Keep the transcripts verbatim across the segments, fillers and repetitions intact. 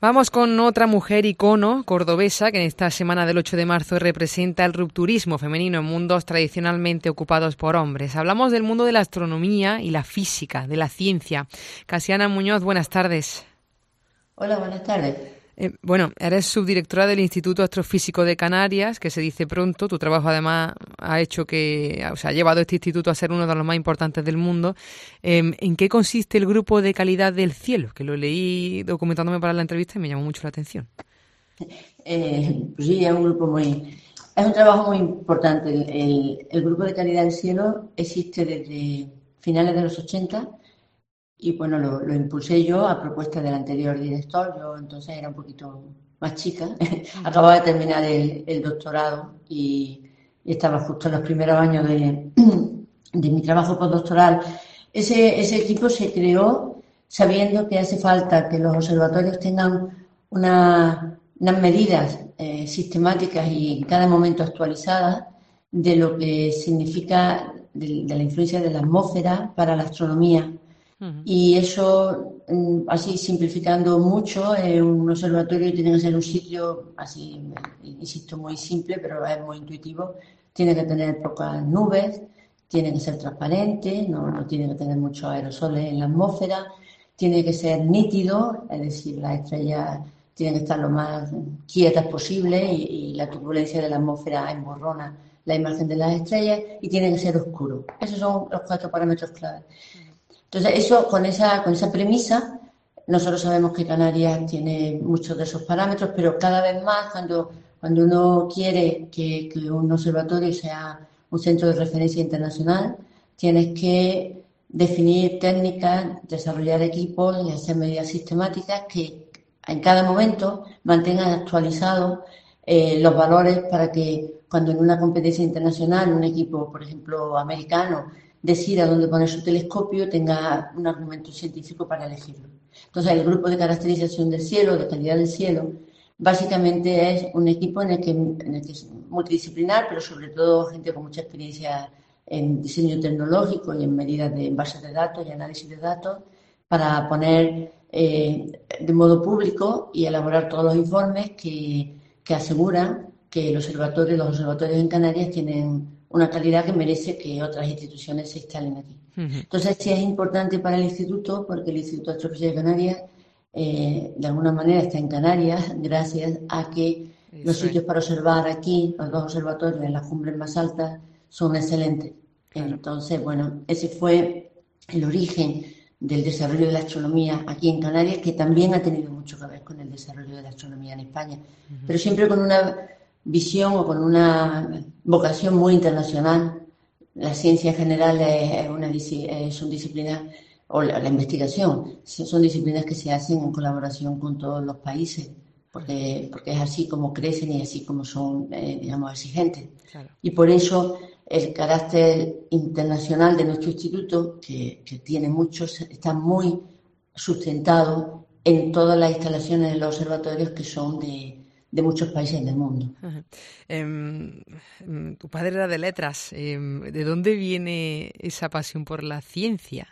Vamos con otra mujer icono cordobesa que en esta semana del ocho de marzo representa el rupturismo femenino en mundos tradicionalmente ocupados por hombres. Hablamos del mundo de la astronomía y la física, de la ciencia. Casiana Muñoz, buenas tardes. Hola, buenas tardes. Eh, bueno, eres subdirectora del Instituto Astrofísico de Canarias, que se dice pronto. Tu trabajo, además, ha hecho que, o sea, ha llevado este instituto a ser uno de los más importantes del mundo. Eh, ¿En qué consiste el Grupo de Calidad del Cielo? Que lo leí documentándome para la entrevista y me llamó mucho la atención. Eh, pues sí, es un grupo muy, es un trabajo muy importante. El, el, el Grupo de Calidad del Cielo existe desde finales de los ochenta. Y bueno, lo, lo impulsé yo a propuesta del anterior director. Yo entonces era un poquito más chica, acababa de terminar el, el doctorado y, y estaba justo en los primeros años de, de mi trabajo postdoctoral. Ese, ese equipo se creó sabiendo que hace falta que los observatorios tengan una, unas medidas eh, sistemáticas y en cada momento actualizadas de lo que significa de, de la influencia de la atmósfera para la astronomía. Y eso, así simplificando mucho, eh, un observatorio tiene que ser un sitio, así, insisto, muy simple, pero es muy intuitivo. Tiene que tener pocas nubes, tiene que ser transparente, no, no tiene que tener muchos aerosoles en la atmósfera, tiene que ser nítido, es decir, las estrellas tienen que estar lo más quietas posible y, y la turbulencia de la atmósfera emborrona la imagen de las estrellas, y tiene que ser oscuro. Esos son los cuatro parámetros claves. Entonces, eso, con esa, con esa premisa, nosotros sabemos que Canarias tiene muchos de esos parámetros, pero cada vez más, cuando, cuando uno quiere que, que un observatorio sea un centro de referencia internacional, tienes que definir técnicas, desarrollar equipos y hacer medidas sistemáticas que en cada momento mantengan actualizados eh, los valores para que cuando en una competencia internacional un equipo, por ejemplo, americano, decida dónde poner su telescopio, tenga un argumento científico para elegirlo. Entonces, el grupo de caracterización del cielo, de calidad del cielo, básicamente es un equipo en el que, en el que es multidisciplinar, pero sobre todo gente con mucha experiencia en diseño tecnológico y en medidas de en bases de datos y análisis de datos, para poner eh, de modo público y elaborar todos los informes que, que aseguran que el observatorio, los observatorios en Canarias tienen una calidad que merece que otras instituciones se instalen aquí. Uh-huh. Entonces, sí es importante para el Instituto, porque el Instituto de Astrofísica de Canarias, eh, de alguna manera, está en Canarias, gracias a que Eso los sitios es. para observar aquí, los dos observatorios en las cumbres más altas, son excelentes. Claro. Entonces, bueno, ese fue el origen del desarrollo de la astronomía aquí en Canarias, que también ha tenido mucho que ver con el desarrollo de la astronomía en España, uh-huh. pero siempre con una visión o con una vocación muy internacional. La ciencia en general es, una, es un disciplina, o la, la investigación, son disciplinas que se hacen en colaboración con todos los países, porque, porque es así como crecen y así como son, eh, digamos, exigentes. Claro. Y por eso el carácter internacional de nuestro instituto, que, que tiene muchos, está muy sustentado en todas las instalaciones de los observatorios que son de de muchos países del mundo. Uh-huh. Eh, tu padre era de letras. Eh, ¿De dónde viene esa pasión por la ciencia?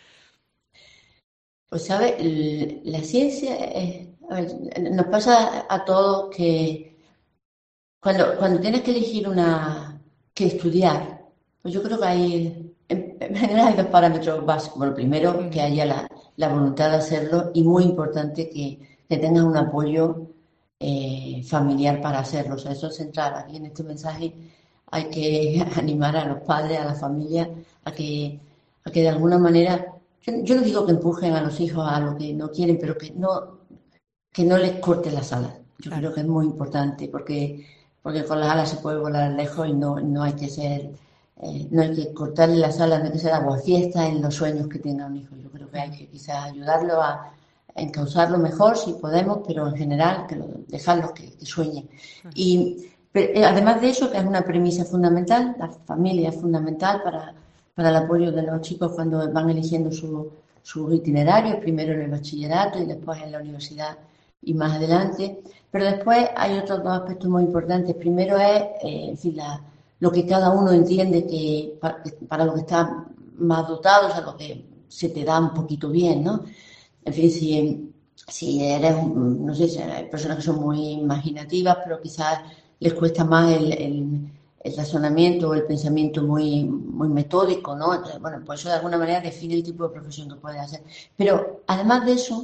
Pues, ¿sabes? La ciencia, es, a ver, nos pasa a todos que cuando, cuando tienes que elegir una, que estudiar, pues yo creo que hay, en, en general hay dos parámetros básicos. Bueno, primero, uh-huh. que haya la, la voluntad de hacerlo, y muy importante que, que tengas un apoyo Eh, familiar para hacerlo. O sea, eso es central. Aquí en este mensaje hay que animar a los padres, a la familia, a que, a que de alguna manera, yo, yo no digo que empujen a los hijos a lo que no quieren, pero que no, que no les corten las alas. Yo claro. creo que es muy importante, porque, porque con las alas se puede volar lejos y no, no hay que ser, eh, no hay que cortarle las alas, no hay que ser aguafiestas en los sueños que tenga un hijo. Yo creo que hay que quizás ayudarlo a encauzarlo mejor si podemos, pero en general que lo, dejarlos que, que sueñen. Y pero, además de eso, que es una premisa fundamental, la familia es fundamental para, para el apoyo de los chicos cuando van eligiendo su, su itinerario, primero en el bachillerato y después en la universidad y más adelante. Pero después hay otros dos aspectos muy importantes. Primero es eh, en fin, la, lo que cada uno entiende que para, para lo que está más dotado, o sea, lo que se te da un poquito bien, ¿no? En fin, si, si eres, no sé, si hay personas que son muy imaginativas, pero quizás les cuesta más el, el, el razonamiento o el pensamiento muy, muy metódico, ¿no? Entonces, bueno, pues eso de alguna manera define el tipo de profesión que puedes hacer. Pero además de eso,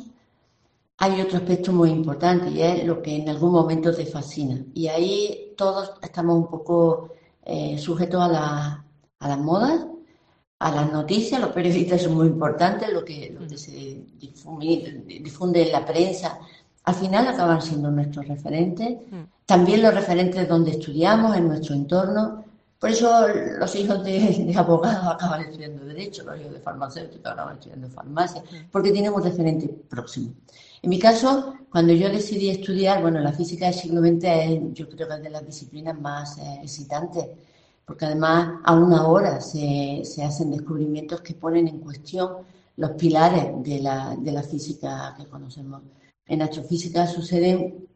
hay otro aspecto muy importante y es lo que en algún momento te fascina. Y ahí todos estamos un poco eh, sujetos a, la, a las modas, a las noticias. Los periodistas son muy importantes, lo que, lo que se difunde, difunde en la prensa. Al final acaban siendo nuestros referentes, también los referentes donde estudiamos, en nuestro entorno. Por eso los hijos de, de abogados acaban estudiando Derecho, los hijos de farmacéuticos acaban estudiando farmacia, porque tienen un referente próximo. En mi caso, cuando yo decidí estudiar, bueno, la física del siglo veinte es, yo creo que es de las disciplinas más eh, excitantes, porque además aún ahora se, se hacen descubrimientos que ponen en cuestión los pilares de la, de la física que conocemos. En astrofísica suceden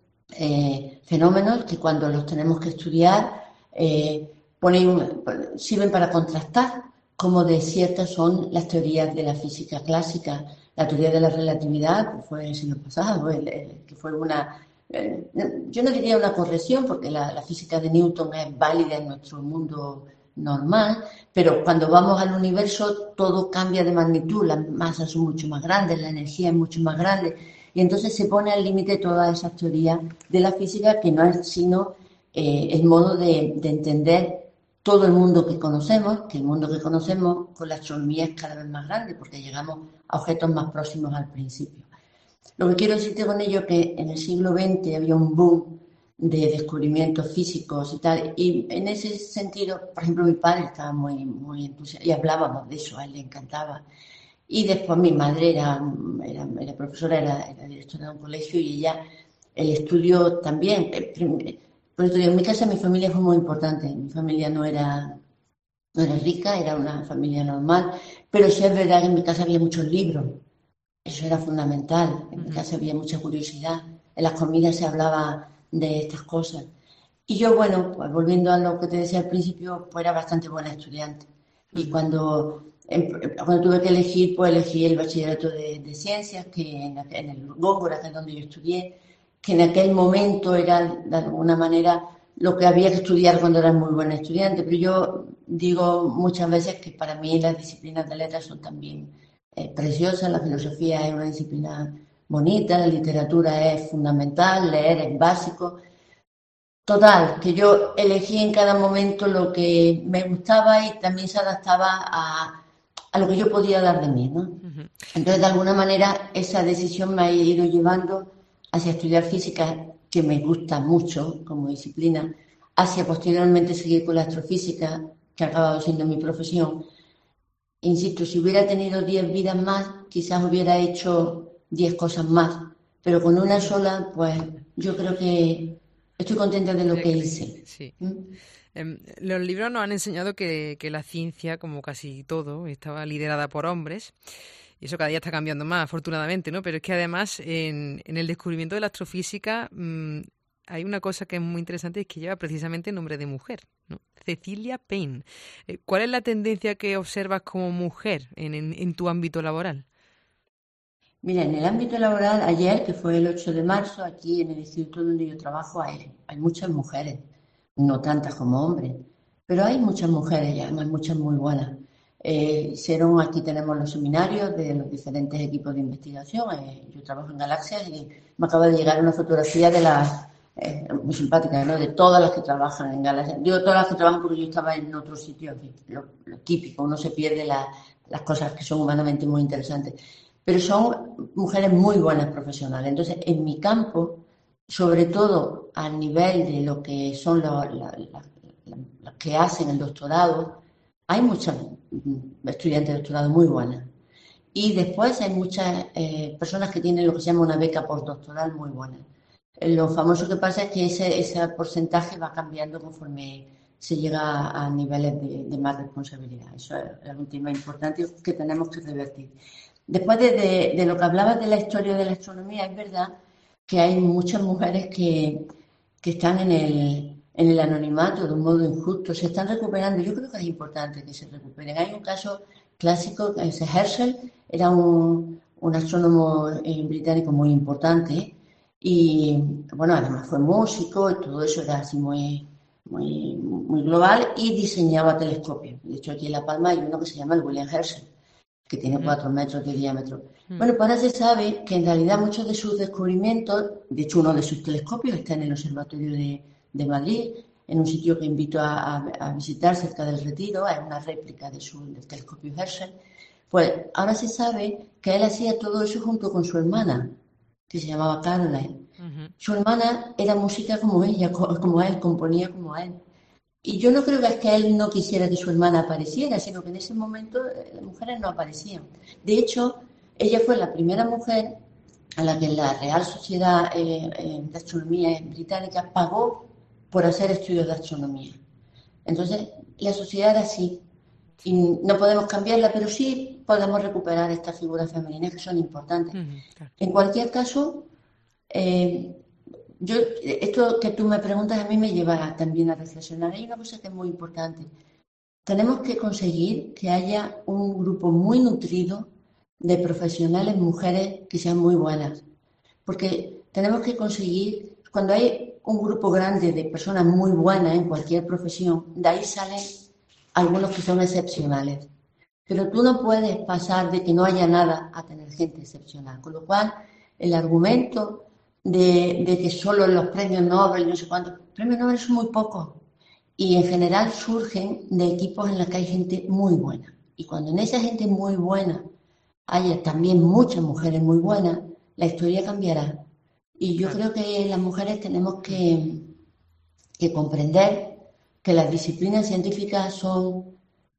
eh, fenómenos que cuando los tenemos que estudiar eh, ponen, sirven para contrastar cómo desiertas son las teorías de la física clásica. La teoría de la relatividad pues, fue el siglo pasado, el, el, que fue una, eh, yo no diría una corrección, porque la, la física de Newton es válida en nuestro mundo normal, pero cuando vamos al universo todo cambia de magnitud, las masas son mucho más grandes, la energía es mucho más grande, y entonces se pone al límite todas esas teorías de la física que no es sino eh, el modo de, de entender todo el mundo que conocemos, que el mundo que conocemos con la astronomía es cada vez más grande, porque llegamos a objetos más próximos al principio. Lo que quiero decirte con ello es que en el siglo veinte había un boom de descubrimientos físicos y tal, y en ese sentido, por ejemplo, mi padre estaba muy, muy entusiasmado, y hablábamos de eso, a él le encantaba. Y después mi madre era, era, era profesora, era, era directora de un colegio, y ella, el estudio también. Por eso digo, en mi casa mi familia fue muy importante, mi familia no era, no era rica, era una familia normal, pero sí es verdad que en mi casa había muchos libros. Eso era fundamental. En mi casa había mucha curiosidad. En las comidas se hablaba de estas cosas. Y yo, bueno, pues volviendo a lo que te decía al principio, pues era bastante buena estudiante. Y cuando, cuando tuve que elegir, pues elegí el bachillerato de, de ciencias, que en, en el Góngora, que es donde yo estudié, que en aquel momento era, de alguna manera, lo que había que estudiar cuando eras muy buena estudiante. Pero yo digo muchas veces que para mí las disciplinas de letras son también es preciosa, la filosofía es una disciplina bonita, la literatura es fundamental, leer es básico. Total, que yo elegí en cada momento lo que me gustaba y también se adaptaba a, a lo que yo podía dar de mí, ¿no? Uh-huh. Entonces, de alguna manera, esa decisión me ha ido llevando hacia estudiar física, que me gusta mucho como disciplina, hacia posteriormente seguir con la astrofísica, que ha acabado siendo mi profesión. Insisto, si hubiera tenido diez vidas más, quizás hubiera hecho diez cosas más, pero con una sola, pues yo creo que estoy contenta de lo que hice. Sí. ¿Mm? Eh, los libros nos han enseñado que, que la ciencia, como casi todo, estaba liderada por hombres, y eso cada día está cambiando más, afortunadamente, ¿no? Pero es que además en, en el descubrimiento de la astrofísica mmm, hay una cosa que es muy interesante, es que lleva precisamente el nombre de mujer, ¿no? Cecilia Payne. ¿Cuál es la tendencia que observas como mujer en, en, en tu ámbito laboral? Mira, en el ámbito laboral, ayer, que fue el ocho de marzo, aquí en el instituto donde yo trabajo, hay, hay muchas mujeres, no tantas como hombres, pero hay muchas mujeres y además muchas muy buenas. Eh, hicieron, aquí tenemos los seminarios de los diferentes equipos de investigación. Eh, yo trabajo en Galaxias y me acaba de llegar una fotografía de las, eh, muy simpática, ¿no? De todas las que trabajan en Galaxias. Digo todas las que trabajan porque yo estaba en otro sitio, lo, lo típico, uno se pierde la, las cosas que son humanamente muy interesantes. Pero son mujeres muy buenas profesionales. Entonces, en mi campo, sobre todo a nivel de lo que son los, los, los, los que hacen el doctorado, hay muchas estudiantes de doctorado muy buenas. Y después hay muchas eh, personas que tienen lo que se llama una beca postdoctoral muy buena. Lo famoso que pasa es que ese, ese porcentaje va cambiando conforme se llega a, a niveles de, de más responsabilidad. Eso es la última importante que tenemos que revertir. Después de, de, de lo que hablabas de la historia de la astronomía, es verdad que hay muchas mujeres que, que están en el, en el anonimato de un modo injusto, se están recuperando. Yo creo que es importante que se recuperen. Hay un caso clásico, ese Herschel, era un, un astrónomo eh, británico muy importante y, bueno, además fue músico y todo eso era así muy, muy, muy global y diseñaba telescopios. De hecho, aquí en La Palma hay uno que se llama el William Herschel, que tiene Ujú. cuatro metros de diámetro. Mm. Bueno, pues ahora se sabe que en realidad muchos de sus descubrimientos, de hecho uno de sus telescopios está en el Observatorio de, de Madrid, en un sitio que invito a, a, a visitar cerca del Retiro, es una réplica de su, del telescopio Herschel. Pues ahora se sabe que él hacía todo eso junto con su hermana, que se llamaba Caroline. Ujú. Su hermana era música como ella, como él, componía como él. Y yo no creo que es que él no quisiera que su hermana apareciera, sino que en ese momento eh, las mujeres no aparecían. De hecho, ella fue la primera mujer a la que la Real Sociedad eh, eh, de Astronomía Británica pagó por hacer estudios de astronomía. Entonces, la sociedad era así. Y no podemos cambiarla, pero sí podemos recuperar estas figuras femeninas que son importantes. Ujú, claro. En cualquier caso, eh, yo, esto que tú me preguntas a mí me lleva también a reflexionar. Hay una cosa que es muy importante. Tenemos que conseguir que haya un grupo muy nutrido de profesionales mujeres que sean muy buenas. Porque tenemos que conseguir, cuando hay un grupo grande de personas muy buenas en cualquier profesión, de ahí salen algunos que son excepcionales. Pero tú no puedes pasar de que no haya nada a tener gente excepcional. Con lo cual, el argumento de, de que solo los premios Nobel, no sé cuántos, premios Nobel son muy pocos. Y en general surgen de equipos en los que hay gente muy buena. Y cuando en esa gente muy buena haya también muchas mujeres muy buenas, la historia cambiará. Y yo Claro. creo que las mujeres tenemos Mm. que, que comprender que las disciplinas científicas son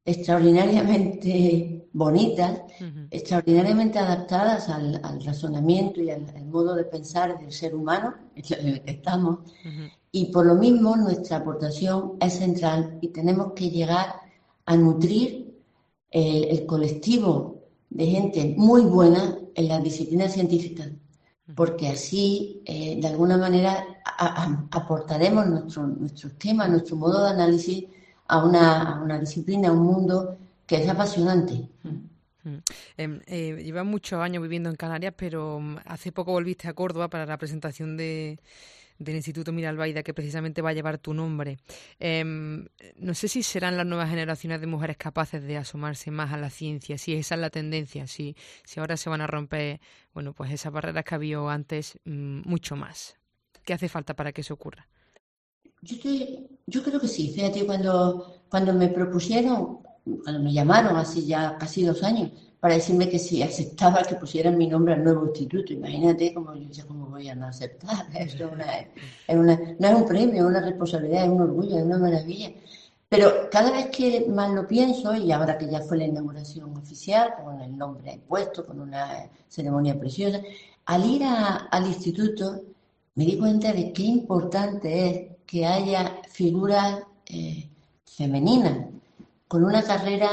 extraordinariamente bonitas, Ujú. extraordinariamente adaptadas al, al razonamiento y al, al, modo de pensar del ser humano en el que estamos, Ujú. y por lo mismo nuestra aportación es central y tenemos que llegar a nutrir el, el colectivo de gente muy buena en las disciplinas científicas, Ujú. porque así, eh, de alguna manera, a, a, aportaremos nuestro, nuestros temas, nuestro modo de análisis a una, a una disciplina, a un mundo que es apasionante. Mm, mm. Em, eh, llevas muchos años viviendo en Canarias, pero mm, hace poco volviste a Córdoba para la presentación de, del Instituto Miralbaida, que precisamente va a llevar tu nombre. Em, no sé si serán las nuevas generaciones de mujeres capaces de asomarse más a la ciencia, si esa es la tendencia, si, si ahora se van a romper, bueno, pues esas barreras que había antes mm, mucho más. ¿Qué hace falta para que eso ocurra? Yo, estoy, yo creo que sí, fíjate, cuando, cuando me propusieron, cuando me llamaron hace ya casi dos años, para decirme que si aceptaba que pusieran mi nombre al nuevo instituto, imagínate cómo yo decía, cómo voy a no aceptar. Eso es una, es una, no es un premio, es una responsabilidad, es un orgullo, es una maravilla. Pero cada vez que más lo pienso, y ahora que ya fue la inauguración oficial, con el nombre puesto, con una ceremonia preciosa, al ir a, al instituto me di cuenta de qué importante es que haya figuras eh, femeninas con una carrera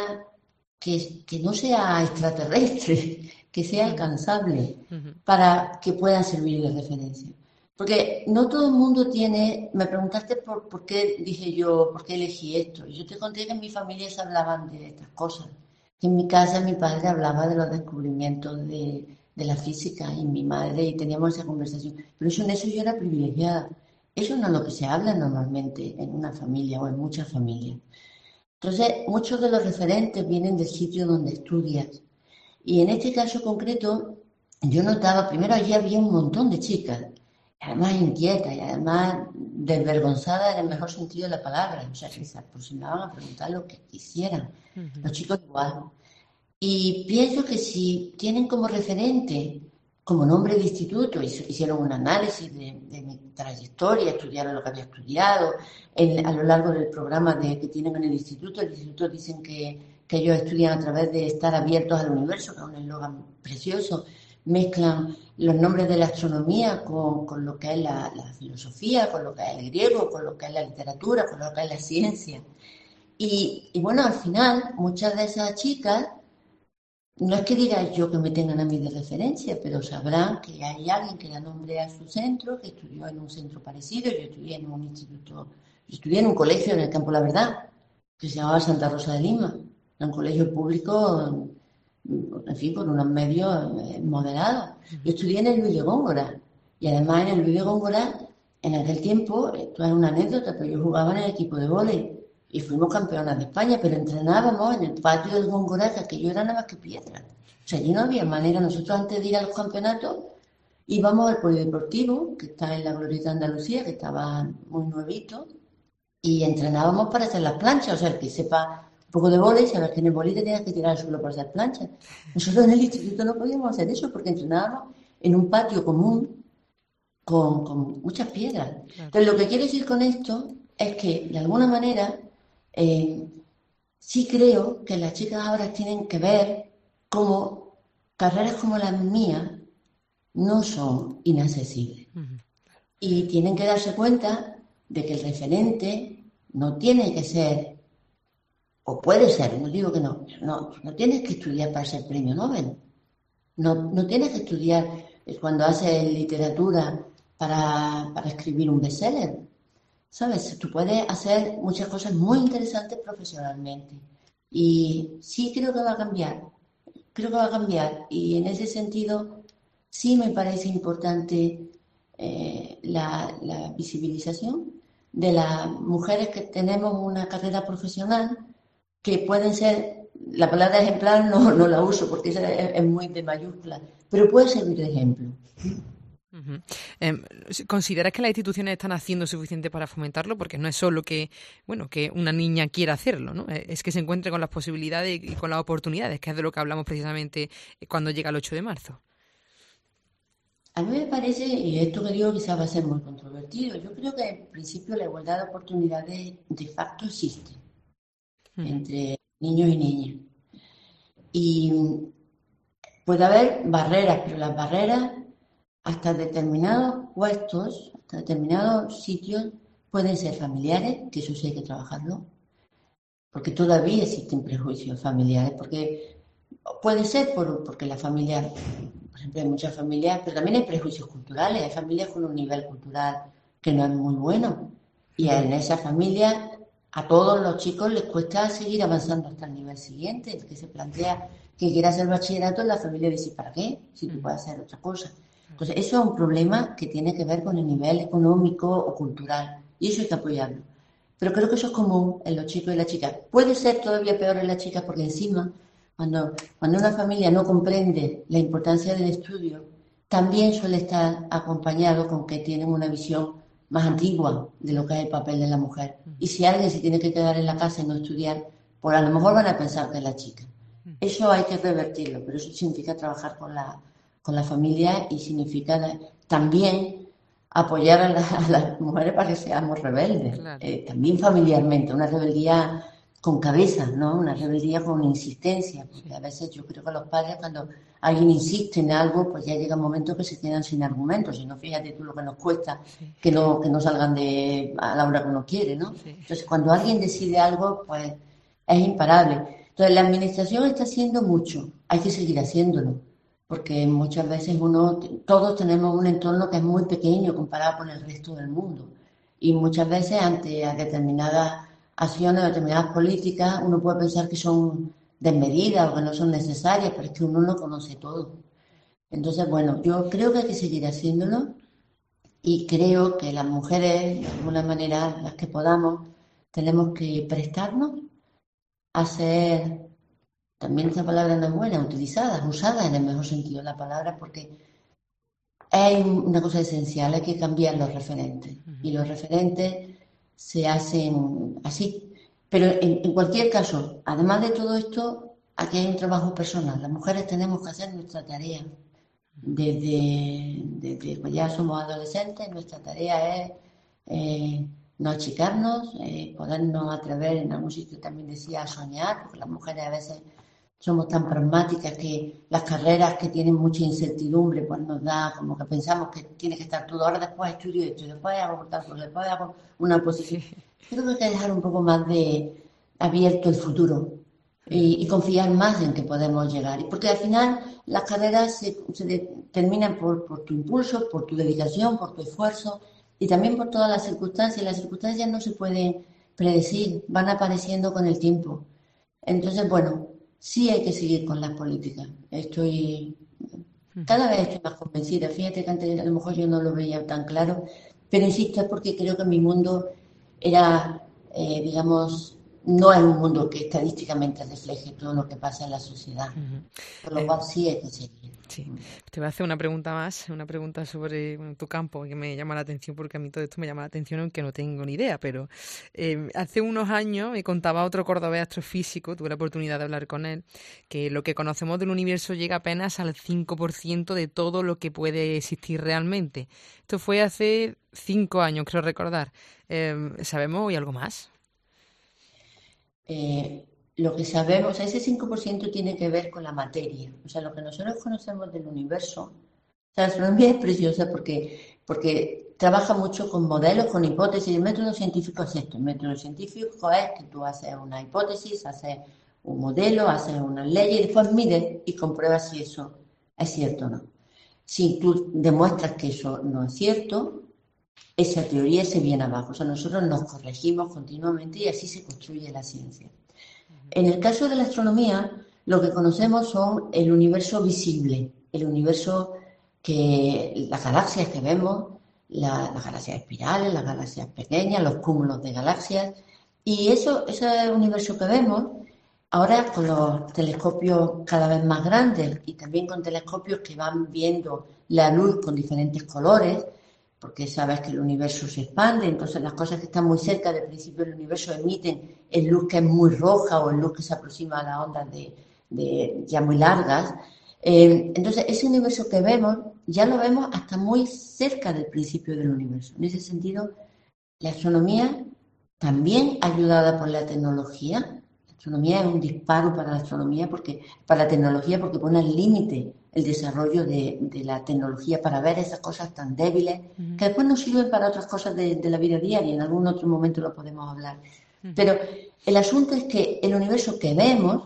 que, que, no sea extraterrestre, que sea Ujú. alcanzable Ujú. para que puedan servir de referencia. Porque no todo el mundo tiene, me preguntaste por, por qué dije yo, por qué elegí esto. Y yo te conté que en mi familia se hablaban de estas cosas. Que en mi casa mi padre hablaba de los descubrimientos de, de la física y mi madre y teníamos esa conversación. Pero eso en eso yo era privilegiada. Eso no es lo que se habla normalmente en una familia o en muchas familias. Entonces, muchos de los referentes vienen del sitio donde estudias. Y en este caso concreto, yo notaba, primero allí había un montón de chicas, además inquietas y además desvergonzadas en el mejor sentido de la palabra, o sea, que se aproximaban a preguntar lo que quisieran. Ujú. Los chicos igual. Y pienso que si tienen como referente, como nombre de instituto, hicieron un análisis de, de mi trayectoria, estudiaron lo que había estudiado, en, a lo largo del programa de, que tienen en el instituto, el instituto dicen que, que ellos estudian a través de estar abiertos al universo, que es un eslogan precioso, mezclan los nombres de la astronomía con, con lo que es la, la filosofía, con lo que es el griego, con lo que es la literatura, con lo que es la ciencia. Y, y bueno, al final, muchas de esas chicas no es que diga yo que me tengan a mí de referencia, pero sabrán que hay alguien que da nombre a su centro, que estudió en un centro parecido. Yo estudié en un instituto, yo estudié en un colegio en el Campo La Verdad, que se llamaba Santa Rosa de Lima, era un colegio público en fin, por unos medios eh, moderados. Yo estudié en el Luis de Góngora, y además en el Luis de Góngora, en aquel tiempo, esto es una anécdota, pero yo jugaba en el equipo de vóley y fuimos campeonas de España, pero entrenábamos en el patio del Góngora, que aquello era nada más que piedra. O sea, allí no había manera. Nosotros antes de ir a los campeonatos íbamos al polideportivo, que está en la Glorieta de Andalucía, que estaba muy nuevito, y entrenábamos para hacer las planchas. O sea, el que sepa un poco de vóley, sabes que en el vóley te tienes que tirar al suelo para hacer planchas. Nosotros en el instituto no podíamos hacer eso porque entrenábamos en un patio común con, con muchas piedras. Entonces, lo que quiero decir con esto es que, de alguna manera, eh, sí creo que las chicas ahora tienen que ver cómo carreras como las mías no son inaccesibles. Uh-huh. Y tienen que darse cuenta de que el referente no tiene que ser, o puede ser, no digo que no, no, no tienes que estudiar para ser premio Nobel. No, no tienes que estudiar cuando haces literatura para, para escribir un bestseller. ¿Sabes? Tú puedes hacer muchas cosas muy interesantes profesionalmente. Y sí creo que va a cambiar. Creo que va a cambiar. Y en ese sentido, sí me parece importante eh, la, la visibilización de las mujeres que tenemos una carrera profesional, que pueden ser, la palabra ejemplar no, no la uso porque esa es, es muy de mayúscula, pero puede servir de ejemplo. Uh-huh. Eh, ¿Consideras que las instituciones están haciendo suficiente para fomentarlo? Porque no es solo que, bueno, que una niña quiera hacerlo, ¿no? Es que se encuentre con las posibilidades y con las oportunidades, que es de lo que hablamos precisamente cuando llega el ocho de marzo. A mí me parece, y esto que digo quizás va a ser muy controvertido, yo creo que en principio la igualdad de oportunidades de facto existe uh-huh. entre niños y niñas. Y puede haber barreras, pero las barreras hasta determinados puestos, hasta determinados sitios, pueden ser familiares, que eso sí hay que trabajarlo, porque todavía existen prejuicios familiares, porque puede ser por, porque la familia, por ejemplo, hay muchas familias, pero también hay prejuicios culturales, hay familias con un nivel cultural que no es muy bueno, y en esas familias a todos los chicos les cuesta seguir avanzando hasta el nivel siguiente. El que se plantea que quiera hacer bachillerato, la familia dice, ¿para qué? Si tú puedes hacer otra cosa. Entonces, eso es un problema que tiene que ver con el nivel económico o cultural, y eso hay que apoyarlo. Pero creo que eso es común en los chicos y las chicas. Puede ser todavía peor en las chicas porque encima, cuando, cuando una familia no comprende la importancia del estudio, también suele estar acompañado con que tienen una visión más antigua de lo que es el papel de la mujer. Y si alguien se tiene que quedar en la casa y no estudiar, pues a lo mejor van a pensar que es la chica. Eso hay que revertirlo, pero eso significa trabajar con la con la familia y significa también apoyar a, la, a las mujeres para que seamos rebeldes, claro. eh, también familiarmente, una rebeldía con cabeza, ¿no? Una rebeldía con insistencia, porque a veces yo creo que los padres cuando alguien insiste en algo, pues ya llega un momento que se quedan sin argumentos, si no, fíjate tú lo que nos cuesta sí. que no que no salgan de a la hora que uno quiere, ¿no? Sí. Entonces cuando alguien decide algo, pues es imparable. Entonces la administración está haciendo mucho, hay que seguir haciéndolo, porque muchas veces uno, todos tenemos un entorno que es muy pequeño comparado con el resto del mundo. Y muchas veces ante determinadas acciones o determinadas políticas, uno puede pensar que son desmedidas o que no son necesarias, pero es que uno no conoce todo. Entonces, bueno, yo creo que hay que seguir haciéndolo y creo que las mujeres, de alguna manera, las que podamos, tenemos que prestarnos a ser... También esta palabra no es buena, utilizada, usada en el mejor sentido de la palabra, porque hay una cosa esencial, hay que cambiar los referentes. Uh-huh. Y los referentes se hacen así. Pero en, en cualquier caso, además de todo esto, aquí hay un trabajo personal. Las mujeres tenemos que hacer nuestra tarea. Desde, desde que ya somos adolescentes, nuestra tarea es eh, no achicarnos, eh, podernos atrever, en algún sitio también decía, a soñar, porque las mujeres a veces... somos tan pragmáticas que las carreras que tienen mucha incertidumbre, pues nos da como que pensamos que tiene que estar todo. Ahora después estudio esto, después hago tanto, después hago una posición. Creo que hay que dejar un poco más de abierto el futuro y, y confiar más en que podemos llegar. Porque al final las carreras se, se determinan por, por tu impulso, por tu dedicación, por tu esfuerzo y también por todas las circunstancias. Las circunstancias no se pueden predecir, van apareciendo con el tiempo. Entonces, bueno, sí hay que seguir con las políticas. Estoy, cada vez estoy más convencida. Fíjate que antes a lo mejor yo no lo veía tan claro, pero insisto, es porque creo que mi mundo era, eh, digamos, no es un mundo que estadísticamente refleje todo lo que pasa en la sociedad. Uh-huh. Por lo Eh, cual sí hay que seguir. Sí, te voy a hacer una pregunta más, una pregunta sobre bueno, tu campo que me llama la atención porque a mí todo esto me llama la atención aunque no tengo ni idea, pero eh, hace unos años me contaba otro cordobés astrofísico, tuve la oportunidad de hablar con él, que lo que conocemos del universo llega apenas al cinco por ciento de todo lo que puede existir realmente. Esto fue hace cinco años, creo recordar. Eh, ¿Sabemos hoy algo más? Eh, lo que sabemos, ese cinco por ciento tiene que ver con la materia. O sea, lo que nosotros conocemos del universo. O sea, la astronomía es preciosa porque, porque trabaja mucho con modelos, con hipótesis. El método científico es esto. El método científico es que tú haces una hipótesis, haces un modelo, haces unas leyes y después mides y compruebas si eso es cierto o no. Si tú demuestras que eso no es cierto, esa teoría se viene abajo. O sea, nosotros nos corregimos continuamente y así se construye la ciencia. En el caso de la astronomía, lo que conocemos son el universo visible, el universo que las galaxias que vemos, la, las galaxias espirales, las galaxias pequeñas, los cúmulos de galaxias. Y eso, ese universo que vemos, ahora con los telescopios cada vez más grandes y también con telescopios que van viendo la luz con diferentes colores, porque sabes que el universo se expande, entonces las cosas que están muy cerca del principio del universo emiten en luz que es muy roja o en luz que se aproxima a las ondas de, de ya muy largas. Eh, entonces, ese universo que vemos, ya lo vemos hasta muy cerca del principio del universo. En ese sentido, la astronomía también ayudada por la tecnología. La astronomía es un disparo para la astronomía, porque, para la tecnología, porque pone al límite el desarrollo de, de la tecnología para ver esas cosas tan débiles, uh-huh, que después nos sirven para otras cosas de, de la vida diaria. En algún otro momento lo podemos hablar. Uh-huh. Pero el asunto es que el universo que vemos,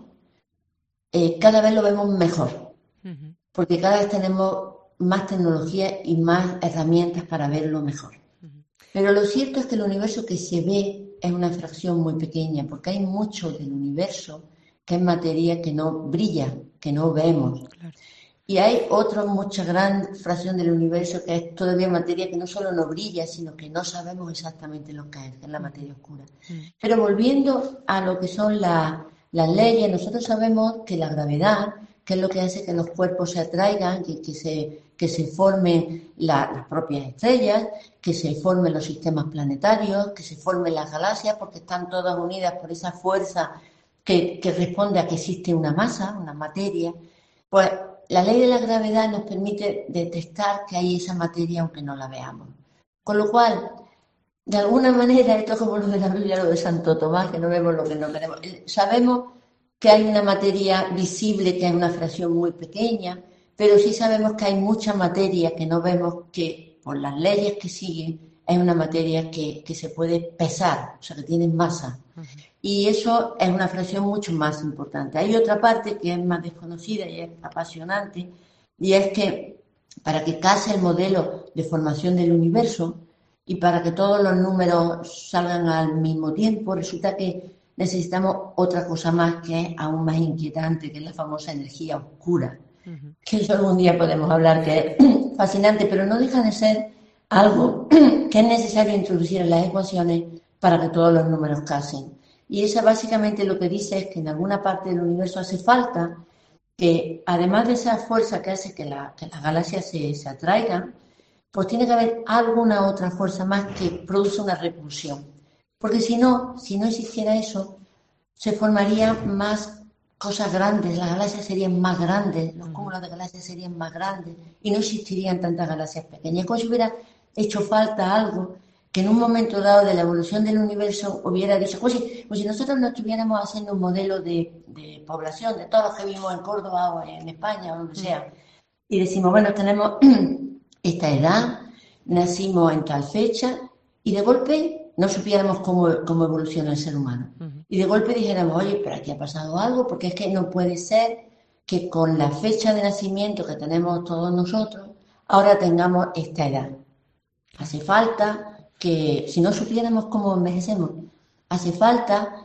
eh, cada vez lo vemos mejor, uh-huh, porque cada vez tenemos más tecnología y más herramientas para verlo mejor. Pero lo cierto es que el universo que se ve es una fracción muy pequeña, porque hay mucho del universo que es materia que no brilla, que no vemos. Claro. Y hay otra mucha gran fracción del universo que es todavía materia que no solo no brilla, sino que no sabemos exactamente lo que es, que es la materia oscura. Mm. Pero volviendo a lo que son la, las leyes, nosotros sabemos que la gravedad, que es lo que hace que los cuerpos se atraigan, que, que, se, que se formen la, las propias estrellas, que se formen los sistemas planetarios, que se formen las galaxias, porque están todas unidas por esa fuerza que, que responde a que existe una masa, una materia. Pues la ley de la gravedad nos permite detectar que hay esa materia aunque no la veamos. Con lo cual, de alguna manera, esto es como lo de la Biblia, lo de Santo Tomás, que no vemos lo que no queremos. Sabemos que hay una materia visible, que es una fracción muy pequeña, pero sí sabemos que hay mucha materia que no vemos, que por las leyes que siguen, es una materia que, que se puede pesar, o sea, que tiene masa. Uh-huh. Y eso es una fracción mucho más importante. Hay otra parte que es más desconocida y es apasionante, y es que para que case el modelo de formación del universo y para que todos los números salgan al mismo tiempo, resulta que necesitamos otra cosa más que es aún más inquietante, que es la famosa energía oscura. Uh-huh. Que eso algún día podemos hablar, que es fascinante, pero no deja de ser algo que es necesario introducir en las ecuaciones para que todos los números casen. Y esa básicamente lo que dice es que en alguna parte del universo hace falta que, además de esa fuerza que hace que, la, que las galaxias se, se atraigan, pues tiene que haber alguna otra fuerza más que produce una repulsión. Porque si no, si no existiera eso, se formarían más cosas grandes, las galaxias serían más grandes, los cúmulos de galaxias serían más grandes y no existirían tantas galaxias pequeñas. Como si hubiera hecho falta algo que en un momento dado de la evolución del universo hubiera dicho, pues si, pues si nosotros no estuviéramos haciendo un modelo de, de población, de todos los que vivimos en Córdoba o en España o donde sea, y decimos, bueno, tenemos esta edad, nacimos en tal fecha, y de golpe no supiéramos cómo, cómo evoluciona el ser humano. Uh-huh. Y de golpe dijéramos, oye, pero aquí ha pasado algo, porque es que no puede ser que con la fecha de nacimiento que tenemos todos nosotros, ahora tengamos esta edad. Hace falta que, si no supiéramos cómo envejecemos, hace falta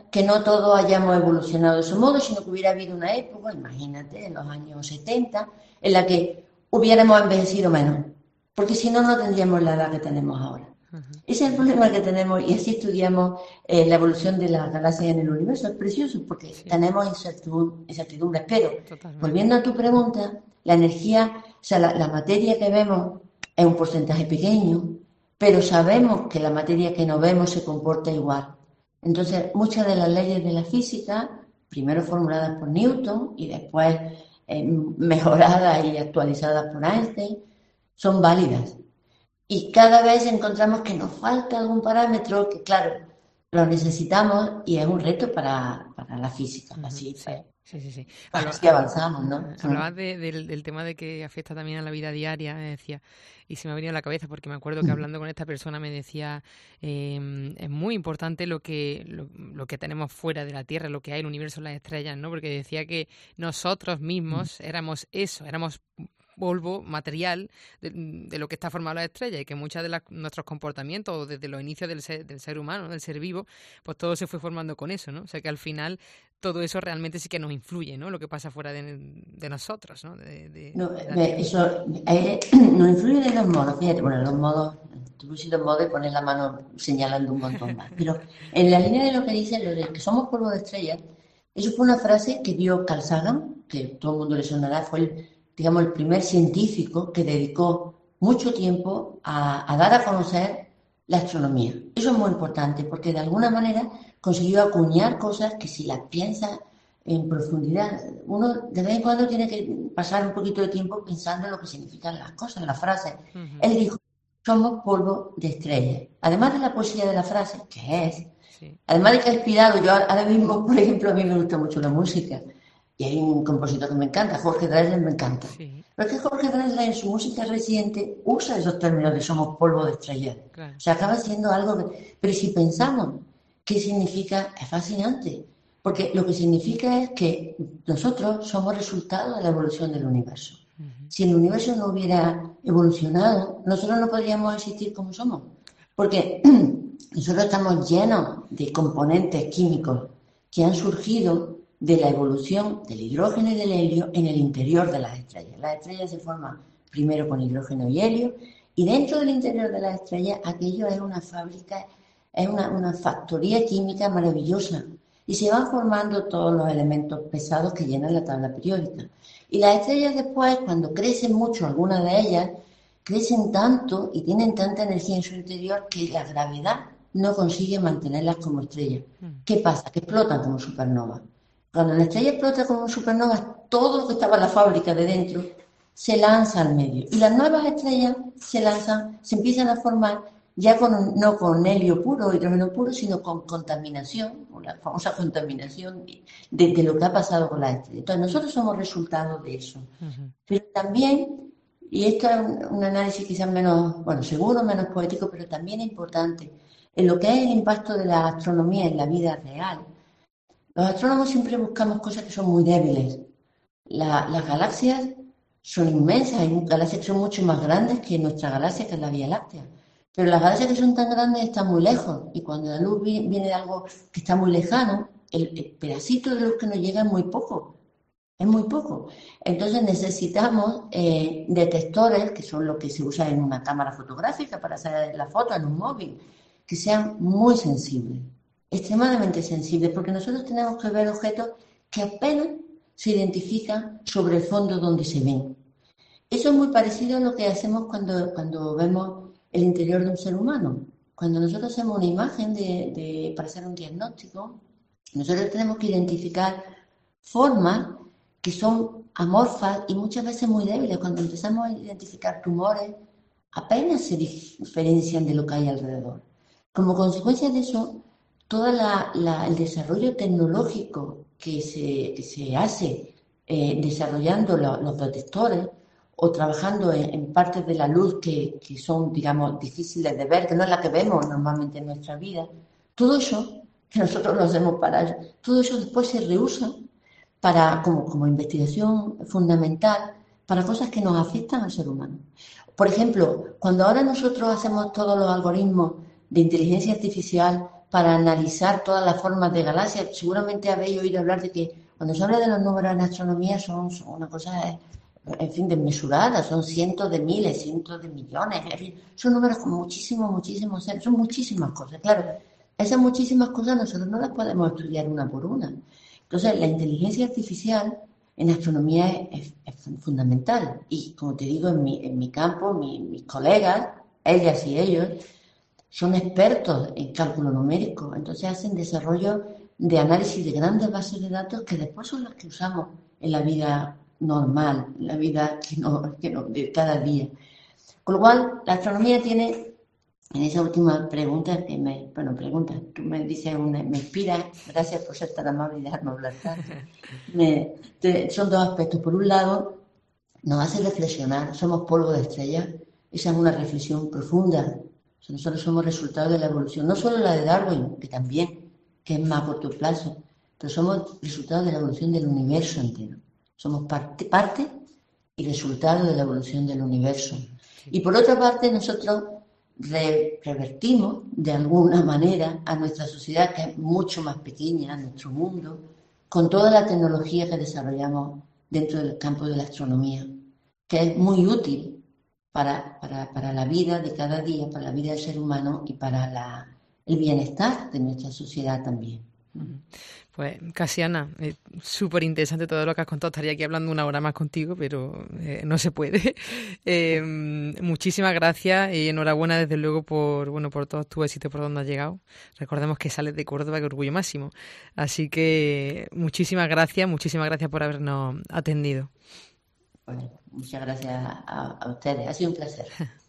que no todos hayamos evolucionado de ese modo, sino que hubiera habido una época, imagínate, en los años setenta, en la que hubiéramos envejecido menos, porque si no, no tendríamos la edad que tenemos ahora. Uh-huh. Ese es el problema que tenemos, y así estudiamos eh, la evolución de las galaxias en el universo. Es precioso porque sí. tenemos incertidumbres, pero Totalmente. Volviendo a tu pregunta, la energía, o sea, la, la materia que vemos es un porcentaje pequeño, pero sabemos que la materia que no vemos se comporta igual. Entonces, muchas de las leyes de la física, primero formuladas por Newton y después eh, mejoradas y actualizadas por Einstein, son válidas. Y cada vez encontramos que nos falta algún parámetro que, claro, lo necesitamos y es un reto para, para la física. Uh-huh, Así, sí, sí, sí, sí. Así avanzamos, ¿no? Hablabas de, de, del tema de que afecta también a la vida diaria, me decía, y se me ha venido a la cabeza porque me acuerdo que hablando con esta persona me decía eh, es muy importante lo que lo, lo que tenemos fuera de la Tierra, lo que hay en el universo, las estrellas, ¿no? Porque decía que nosotros mismos éramos eso, éramos polvo material de, de lo que está formado la estrella, y que muchos de las, nuestros comportamientos desde los inicios del ser, del ser humano, del ser vivo, pues todo se fue formando con eso, ¿no? O sea que al final todo eso realmente sí que nos influye, ¿no? Lo que pasa fuera de, de nosotros, ¿no? De, de, no de eso eh, nos influye de dos modos, fíjate, bueno, los modos, tú pusiste dos modos y pones la mano señalando un montón más, pero en la línea de lo que dice, lo de que somos polvo de estrellas, eso fue una frase que dio Carl Sagan, que todo el mundo le sonará, fue el digamos, el primer científico que dedicó mucho tiempo a, a dar a conocer la astronomía. Eso es muy importante porque de alguna manera consiguió acuñar cosas que si las piensas en profundidad, uno de vez en cuando tiene que pasar un poquito de tiempo pensando en lo que significan las cosas, las frases. Uh-huh. Él dijo, somos polvo de estrellas. Además de la poesía de la frase, que es, sí. además de que ha inspirado, yo ahora mismo, por ejemplo, a mí me gusta mucho la música, y hay un compositor que me encanta, Jorge Drexler me encanta. Sí. Pero es que Jorge Drexler en su música reciente usa esos términos de somos polvo de estrellas. Claro. O sea, acaba siendo algo que... Pero si pensamos qué significa, es fascinante. Porque lo que significa es que nosotros somos resultado de la evolución del universo. Uh-huh. Si el universo no hubiera evolucionado, nosotros no podríamos existir como somos. Porque nosotros estamos llenos de componentes químicos que han surgido de la evolución del hidrógeno y del helio en el interior de las estrellas. Las estrellas se forman primero con hidrógeno y helio, y dentro del interior de las estrellas aquello es una fábrica, es una, una factoría química maravillosa, y se van formando todos los elementos pesados que llenan la tabla periódica. Y las estrellas después, cuando crecen mucho, algunas de ellas, crecen tanto y tienen tanta energía en su interior que la gravedad no consigue mantenerlas como estrellas. ¿Qué pasa? Que explotan como supernovas. Cuando la estrella explota como supernova, todo lo que estaba en la fábrica de dentro se lanza al medio. Y las nuevas estrellas se lanzan, se empiezan a formar ya con, no con helio puro, hidrógeno puro, sino con contaminación, la famosa contaminación de, de, de lo que ha pasado con las estrellas. Entonces, nosotros somos resultado de eso. Uh-huh. Pero también, y esto es un, un análisis quizás menos, bueno, seguro, menos poético, pero también importante, en lo que es el impacto de la astronomía en la vida real. Los astrónomos siempre buscamos cosas que son muy débiles. La, las galaxias son inmensas, hay galaxias que son mucho más grandes que nuestra galaxia, que es la Vía Láctea. Pero las galaxias que son tan grandes están muy lejos, y cuando la luz viene de algo que está muy lejano, el, el pedacito de luz que nos llega es muy poco, es muy poco. Entonces necesitamos eh, detectores, que son los que se usan en una cámara fotográfica para hacer la foto en un móvil, que sean muy sensibles. Extremadamente sensibles, porque nosotros tenemos que ver objetos que apenas se identifican sobre el fondo donde se ven. Eso es muy parecido a lo que hacemos cuando, cuando vemos el interior de un ser humano. Cuando nosotros hacemos una imagen de, de, para hacer un diagnóstico, nosotros tenemos que identificar formas que son amorfas y muchas veces muy débiles. Cuando empezamos a identificar tumores, apenas se diferencian de lo que hay alrededor. Como consecuencia de eso, todo la, la, el desarrollo tecnológico que se, que se hace eh, desarrollando lo, los detectores o trabajando en, en partes de la luz que, que son, digamos, difíciles de ver, que no es la que vemos normalmente en nuestra vida, todo eso, que nosotros lo hacemos para... Todo eso después se reusa para, como, como investigación fundamental para cosas que nos afectan al ser humano. Por ejemplo, cuando ahora nosotros hacemos todos los algoritmos de inteligencia artificial para analizar todas las formas de galaxias. Seguramente habéis oído hablar de que cuando se habla de los números en astronomía son, son una cosa, en fin, desmesurada, son cientos de miles, cientos de millones, en fin, son números con muchísimos, muchísimos ceros, son muchísimas cosas. Claro, esas muchísimas cosas nosotros no las podemos estudiar una por una. Entonces, la inteligencia artificial en astronomía es, es, es fundamental. Y como te digo, en mi, en mi campo, mi, mis colegas, ellas y ellos, son expertos en cálculo numérico. Entonces hacen desarrollo de análisis de grandes bases de datos que después son las que usamos en la vida normal, en la vida que no, que no, de cada día. Con lo cual, la astronomía tiene, en esa última pregunta, que me, bueno, pregunta, tú me dices, una, me inspira, gracias por ser tan amable y dejarme hablar tanto. Me, te, son dos aspectos. Por un lado, nos hace reflexionar, somos polvo de estrellas, esa es una reflexión profunda. O sea, nosotros somos resultado de la evolución, no solo la de Darwin, que también, que es más a corto plazo, pero somos resultado de la evolución del universo entero. Somos parte, parte y resultado de la evolución del universo. Y por otra parte, nosotros re, revertimos de alguna manera a nuestra sociedad, que es mucho más pequeña, a nuestro mundo, con toda la tecnología que desarrollamos dentro del campo de la astronomía, que es muy útil Para, para, para la vida de cada día, para la vida del ser humano y para la, el bienestar de nuestra sociedad también. Pues, Casiana, eh, súper interesante todo lo que has contado. Estaría aquí hablando una hora más contigo, pero eh, no se puede. Eh, muchísimas gracias y enhorabuena, desde luego, por bueno por todos tus éxitos, por donde has llegado. Recordemos que sales de Córdoba, que orgullo máximo. Así que muchísimas gracias, muchísimas gracias por habernos atendido. Bueno, muchas gracias a, a ustedes. Ha sido un placer.